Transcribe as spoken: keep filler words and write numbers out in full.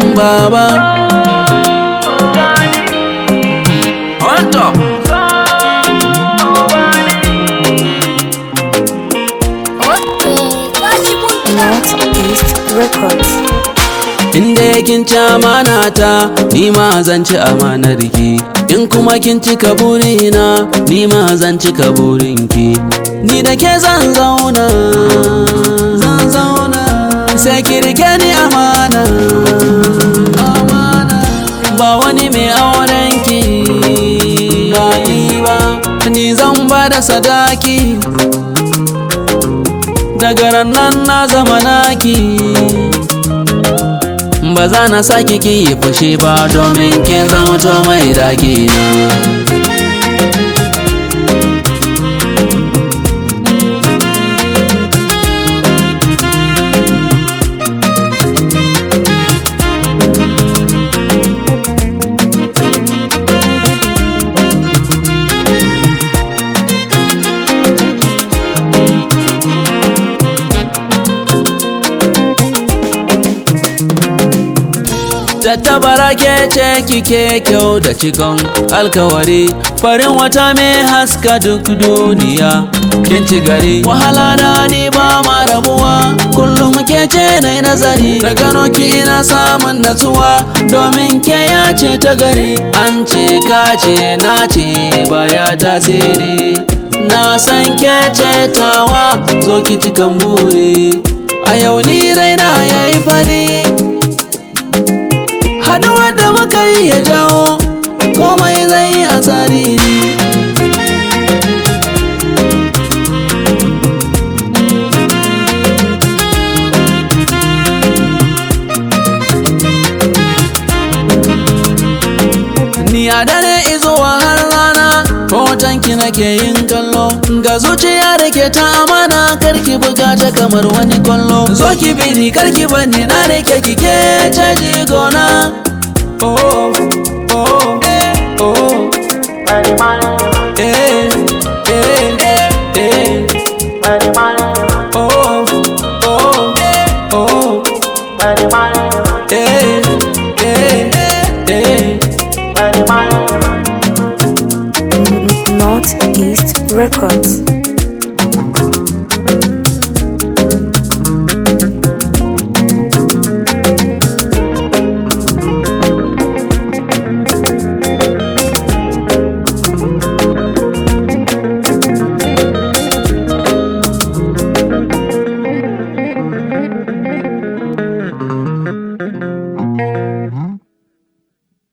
baba. On top. Northeast Records. Inda kin ci amana ta, ni ma zan ci amanar ki. In kuma kin cika burina, ni ma zan cika burinki. Ni da ke zan zauna, zan zauna, sai ki rike ni amana, amana. Ba wani mai auren ki, ba ni ba, ni zan ba da sadaki. Daga rannan na zama naki, ba za na sake ki yi fushi ba domin kin zama to mai daki na. Tattabara ke ce kike kyau da cikon alkawari, farin wata mai haska duk duniya. Kin ci gari wahala na ni ba ma rabuwa, kullum ke ce nai nazari. Da gano ki ina samun natsuwa domin ke ya ce ta gari. An ce ka ce na ce baya tasiri, na san ke ce tawa zo ki cikan buri. A yau ni raina yayi fari, haduwar da muka yi ya jawo komai zai yi a tsari ne. Ni a dare izuwa har rana hotonki nake yin kallo, ga zuciya da ke ta amana karki buga ta kamar wani kwallo. Zo ki bi ni karki bani na rike kike caji gona. Oh, oh, oh, oh.